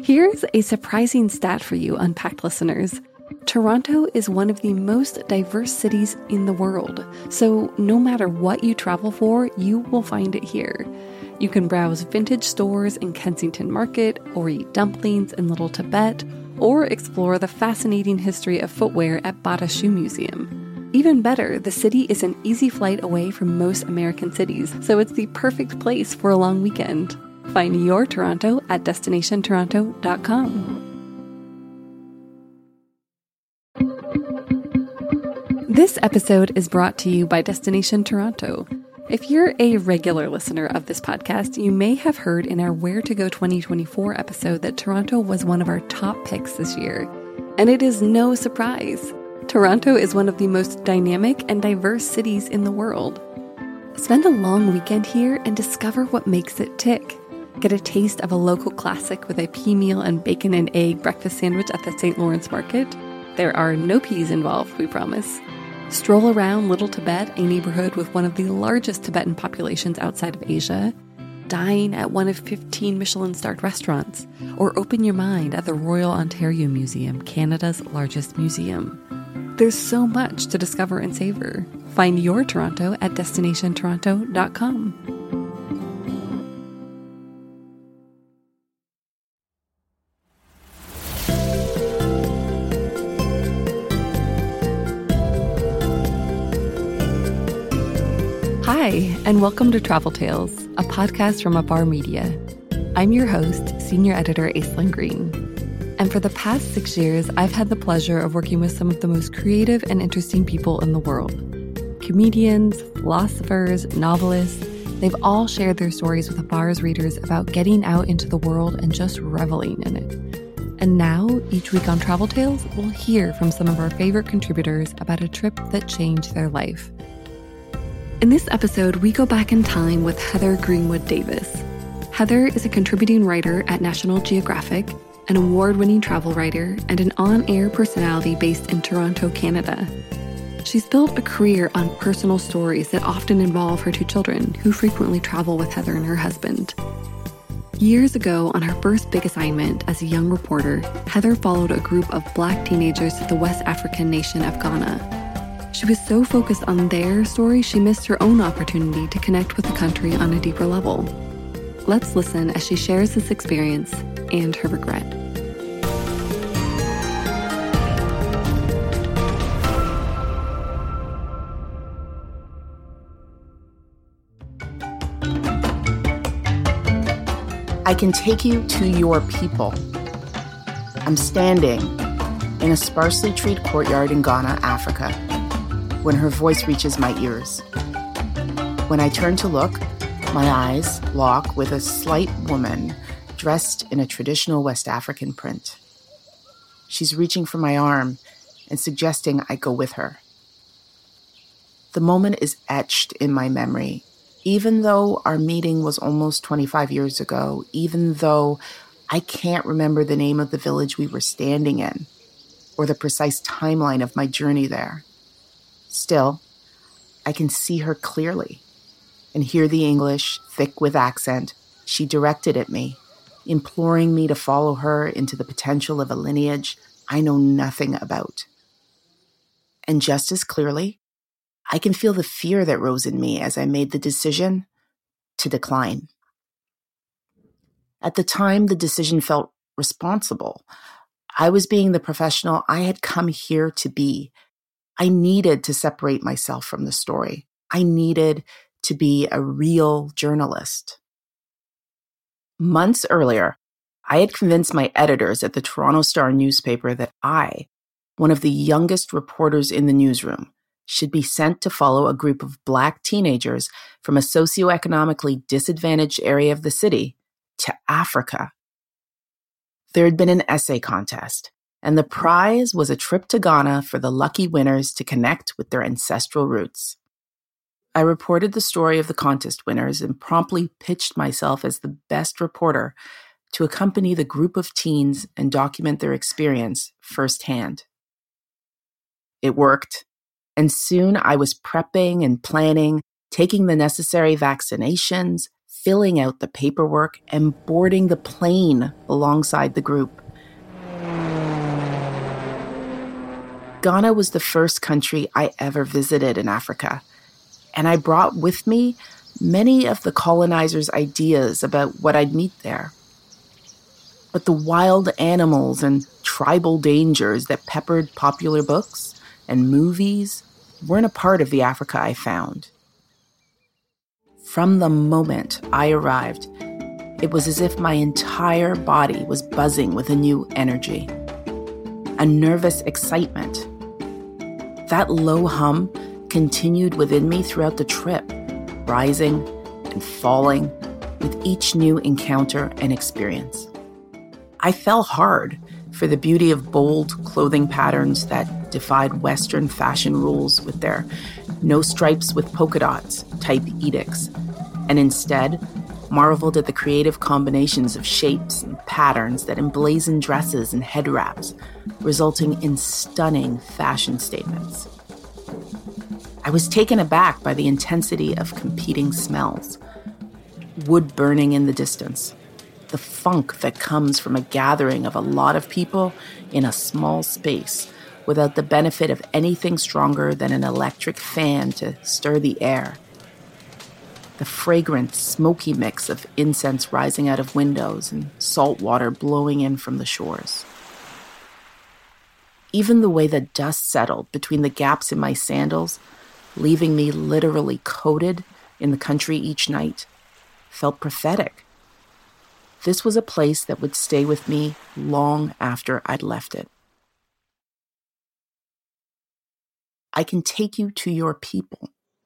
Here's a surprising stat for you, Unpacked listeners. Toronto is one of the most diverse cities in the world, so no matter what you travel for, you will find it here. You can browse vintage stores in Kensington Market, or eat dumplings in Little Tibet, or explore the fascinating history of footwear at Bata Shoe Museum. Even better, the city is an easy flight away from most American cities, so it's the perfect place for a long weekend. Find your Toronto at destinationtoronto.com. This episode is brought to you by Destination Toronto. If you're a regular listener of this podcast, you may have heard in our Where to Go 2024 episode that Toronto was one of our top picks this year. And it is no surprise. Toronto is one of the most dynamic and diverse cities in the world. Spend a long weekend here and discover what makes it tick. Get a taste of a local classic with a pea meal and bacon and egg breakfast sandwich at the St. Lawrence Market. There are no peas involved, we promise. Stroll around Little Tibet, a neighborhood with one of the largest Tibetan populations outside of Asia. Dine at one of 15 Michelin-starred restaurants. Or open your mind at the Royal Ontario Museum, Canada's largest museum. There's so much to discover and savor. Find your Toronto at destinationtoronto.com. Hi, and welcome to Travel Tales, a podcast from Afar Media. I'm your host, Senior Editor Aislinn Green. And for the past 6 years, I've had the pleasure of working with some of the most creative and interesting people in the world. Comedians, philosophers, novelists, they've all shared their stories with Afar's readers about getting out into the world and just reveling in it. And now, each week on Travel Tales, we'll hear from some of our favorite contributors about a trip that changed their life. In this episode, we go back in time with Heather Greenwood Davis. Heather is a contributing writer at National Geographic, an award-winning travel writer, and an on-air personality based in Toronto, Canada. She's built a career on personal stories that often involve her two children, who frequently travel with Heather and her husband. Years ago, on her first big assignment as a young reporter, Heather followed a group of Black teenagers to the West African nation of Ghana. She was so focused on their story, she missed her own opportunity to connect with the country on a deeper level. Let's listen as she shares this experience and her regret. I can take you to your people. I'm standing in a sparsely treed courtyard in Ghana, Africa, when her voice reaches my ears. When I turn to look, my eyes lock with a slight woman dressed in a traditional West African print. She's reaching for my arm and suggesting I go with her. The moment is etched in my memory, even though our meeting was almost 25 years ago, even though I can't remember the name of the village we were standing in or the precise timeline of my journey there. Still, I can see her clearly and hear the English, thick with accent, she directed at me, imploring me to follow her into the potential of a lineage I know nothing about. And just as clearly, I can feel the fear that rose in me as I made the decision to decline. At the time, the decision felt responsible. I was being the professional I had come here to be. I needed to separate myself from the story. I needed to be a real journalist. Months earlier, I had convinced my editors at the Toronto Star newspaper that I, one of the youngest reporters in the newsroom, should be sent to follow a group of Black teenagers from a socioeconomically disadvantaged area of the city to Africa. There had been an essay contest, and the prize was a trip to Ghana for the lucky winners to connect with their ancestral roots. I reported the story of the contest winners and promptly pitched myself as the best reporter to accompany the group of teens and document their experience firsthand. It worked, and soon I was prepping and planning, taking the necessary vaccinations, filling out the paperwork, and boarding the plane alongside the group. Ghana was the first country I ever visited in Africa, and I brought with me many of the colonizers' ideas about what I'd meet there. But the wild animals and tribal dangers that peppered popular books and movies weren't a part of the Africa I found. From the moment I arrived, it was as if my entire body was buzzing with a new energy, a nervous excitement. That low hum continued within me throughout the trip, rising and falling with each new encounter and experience. I fell hard for the beauty of bold clothing patterns that defied Western fashion rules with their no stripes with polka dots type edicts, and instead marveled at the creative combinations of shapes and patterns that emblazoned dresses and head wraps, resulting in stunning fashion statements. I was taken aback by the intensity of competing smells. Wood burning in the distance, the funk that comes from a gathering of a lot of people in a small space without the benefit of anything stronger than an electric fan to stir the air. The fragrant, smoky mix of incense rising out of windows and salt water blowing in from the shores. Even the way the dust settled between the gaps in my sandals, leaving me literally coated in the country each night, felt prophetic. This was a place that would stay with me long after I'd left it. I can take you to your people.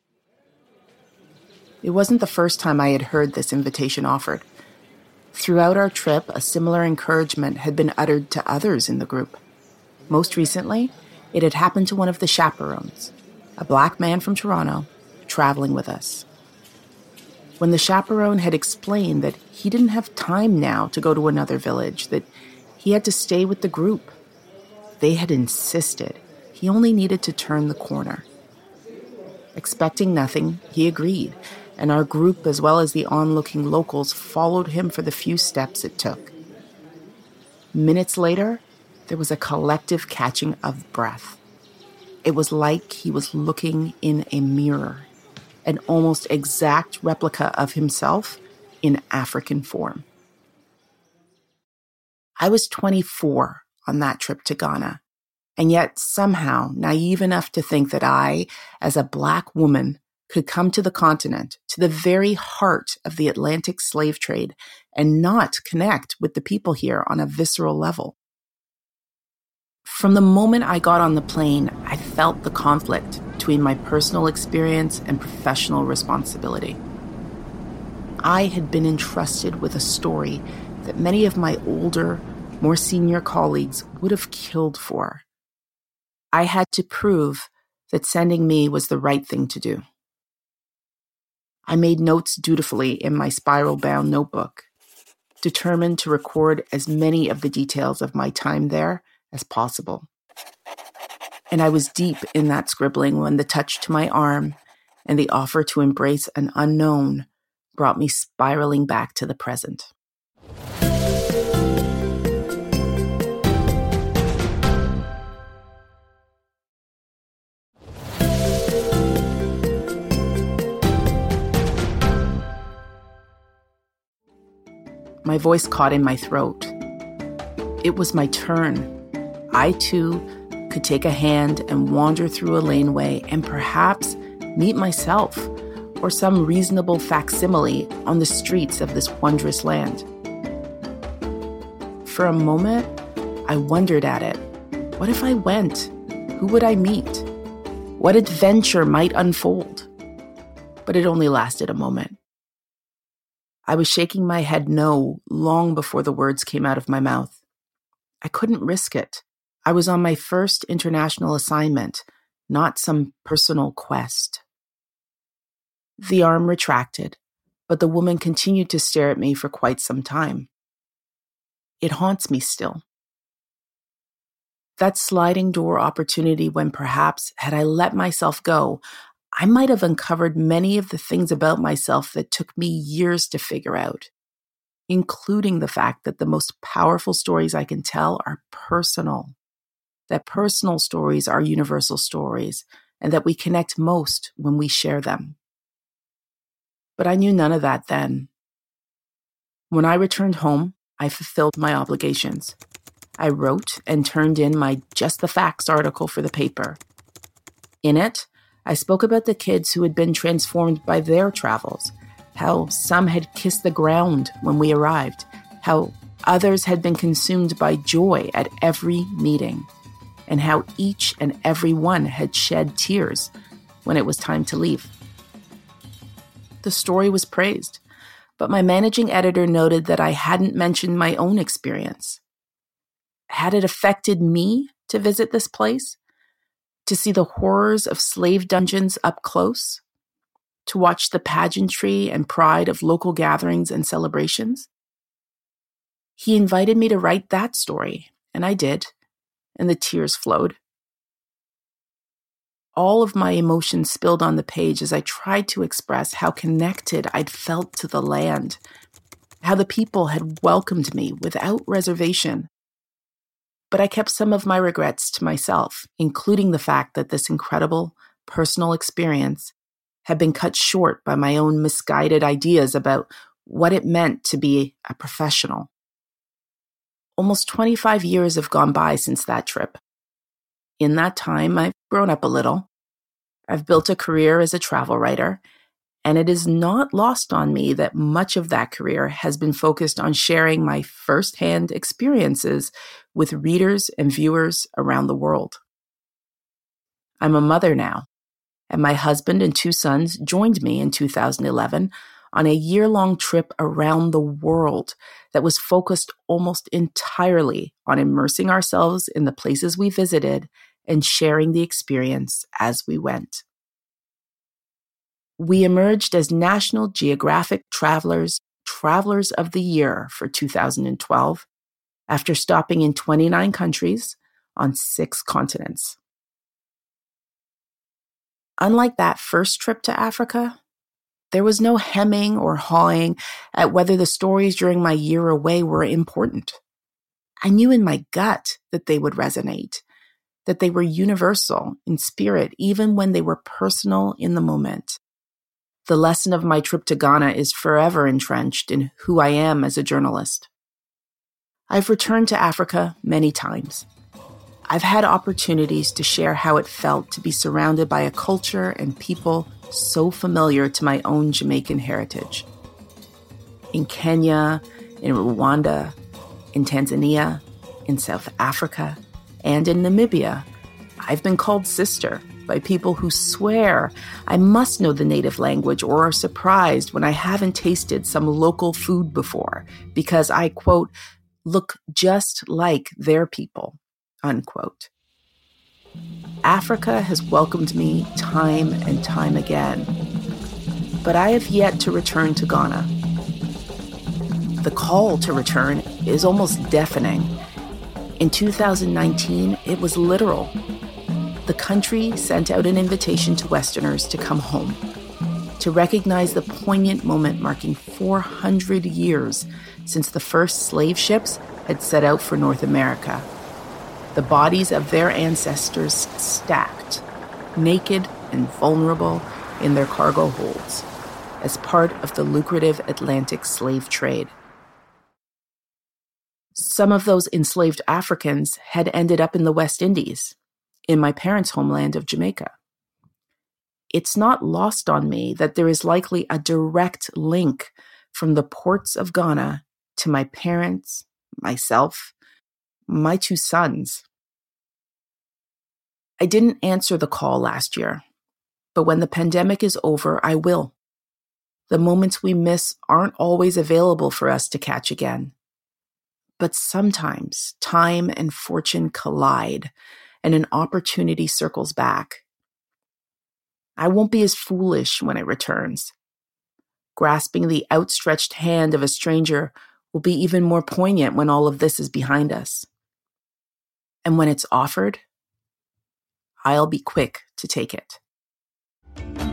It wasn't the first time I had heard this invitation offered. Throughout our trip, a similar encouragement had been uttered to others in the group. Most recently, it had happened to one of the chaperones, a Black man from Toronto, traveling with us. When the chaperone had explained that he didn't have time now to go to another village, that he had to stay with the group, they had insisted he only needed to turn the corner. Expecting nothing, he agreed, and our group, as well as the onlooking locals, followed him for the few steps it took. Minutes later, there was a collective catching of breath. It was like he was looking in a mirror, an almost exact replica of himself in African form. I was 24 on that trip to Ghana, and yet somehow naive enough to think that I, as a Black woman, could come to the continent, to the very heart of the Atlantic slave trade, and not connect with the people here on a visceral level. From the moment I got on the plane, I felt the conflict between my personal experience and professional responsibility. I had been entrusted with a story that many of my older, more senior colleagues would have killed for. I had to prove that sending me was the right thing to do. I made notes dutifully in my spiral-bound notebook, determined to record as many of the details of my time there as possible. And I was deep in that scribbling when the touch to my arm and the offer to embrace an unknown brought me spiraling back to the present. My voice caught in my throat. It was my turn. I, too, could take a hand and wander through a laneway and perhaps meet myself or some reasonable facsimile on the streets of this wondrous land. For a moment, I wondered at it. What if I went? Who would I meet? What adventure might unfold? But it only lasted a moment. I was shaking my head no long before the words came out of my mouth. I couldn't risk it. I was on my first international assignment, not some personal quest. The arm retracted, but the woman continued to stare at me for quite some time. It haunts me still. That sliding door opportunity when perhaps, had I let myself go, I might have uncovered many of the things about myself that took me years to figure out, including the fact that the most powerful stories I can tell are personal, that personal stories are universal stories, and that we connect most when we share them. But I knew none of that then. When I returned home, I fulfilled my obligations. I wrote and turned in my Just the Facts article for the paper. In it, I spoke about the kids who had been transformed by their travels, how some had kissed the ground when we arrived, how others had been consumed by joy at every meeting, and how each and every one had shed tears when it was time to leave. The story was praised, but my managing editor noted that I hadn't mentioned my own experience. Had it affected me to visit this place? To see the horrors of slave dungeons up close? To watch the pageantry and pride of local gatherings and celebrations? He invited me to write that story, and I did, and the tears flowed. All of my emotions spilled on the page as I tried to express how connected I'd felt to the land, how the people had welcomed me without reservation. But I kept some of my regrets to myself, including the fact that this incredible personal experience had been cut short by my own misguided ideas about what it meant to be a professional. Almost 25 years have gone by since that trip. In that time, I've grown up a little. I've built a career as a travel writer, and it is not lost on me that much of that career has been focused on sharing my firsthand experiences with readers and viewers around the world. I'm a mother now, and my husband and 2 sons joined me in 2011 on a year-long trip around the world that was focused almost entirely on immersing ourselves in the places we visited and sharing the experience as we went. We emerged as National Geographic Travelers of the Year for 2012 after stopping in 29 countries on 6 continents. Unlike that first trip to Africa, there was no hemming or hawing at whether the stories during my year away were important. I knew in my gut that they would resonate, that they were universal in spirit, even when they were personal in the moment. The lesson of my trip to Ghana is forever entrenched in who I am as a journalist. I've returned to Africa many times. I've had opportunities to share how it felt to be surrounded by a culture and people so familiar to my own Jamaican heritage. In Kenya, in Rwanda, in Tanzania, in South Africa, and in Namibia, I've been called sister by people who swear I must know the native language or are surprised when I haven't tasted some local food before because I, quote, look just like their people, unquote. Africa has welcomed me time and time again, but I have yet to return to Ghana. The call to return is almost deafening. In 2019, it was literal. The country sent out an invitation to Westerners to come home, to recognize the poignant moment marking 400 years since the first slave ships had set out for North America. The bodies of their ancestors stacked, naked and vulnerable in their cargo holds, as part of the lucrative Atlantic slave trade. Some of those enslaved Africans had ended up in the West Indies, in my parents' homeland of Jamaica. It's not lost on me that there is likely a direct link from the ports of Ghana to my parents, myself, my 2 sons. I didn't answer the call last year, but when the pandemic is over, I will. The moments we miss aren't always available for us to catch again. But sometimes time and fortune collide, and an opportunity circles back. I won't be as foolish when it returns. Grasping the outstretched hand of a stranger will be even more poignant when all of this is behind us. And when it's offered, I'll be quick to take it.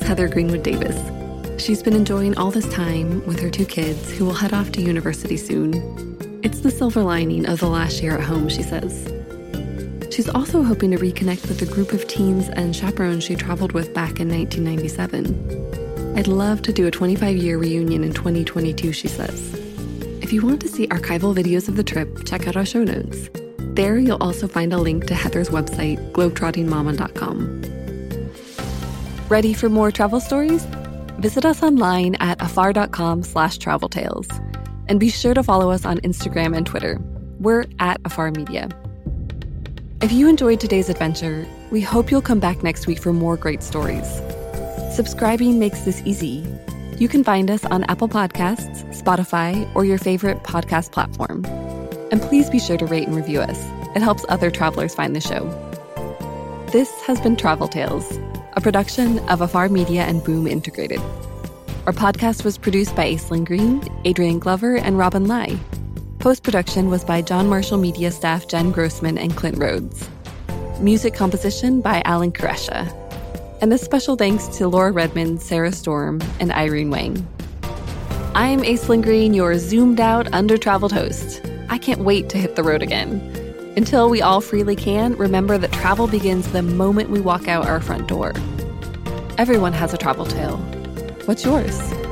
Heather Greenwood Davis. She's been enjoying all this time with her 2 kids who will head off to university soon. It's the silver lining of the last year at home, she says. She's also hoping to reconnect with the group of teens and chaperones she traveled with back in 1997. I'd love to do a 25-year reunion in 2022, she says. If you want to see archival videos of the trip, check out our show notes. There you'll also find a link to Heather's website, globetrottingmama.com. Ready for more travel stories? Visit us online at afar.com/traveltales. And be sure to follow us on Instagram and Twitter. We're at Afar Media. If you enjoyed today's adventure, we hope you'll come back next week for more great stories. Subscribing makes this easy. You can find us on Apple Podcasts, Spotify, or your favorite podcast platform. And please be sure to rate and review us. It helps other travelers find the show. This has been Travel Tales, a production of Afar Media and Boom Integrated. Our podcast was produced by Aislinn Green, Adrian Glover, and Robin Lai. Post-production was by John Marshall Media staff Jen Grossman and Clint Rhodes. Music composition by Alan Koresha. And a special thanks to Laura Redmond, Sarah Storm, and Irene Wang. I'm Aislinn Green, your zoomed-out, under-traveled host. I can't wait to hit the road again. Until we all freely can, remember that travel begins the moment we walk out our front door. Everyone has a travel tale. What's yours?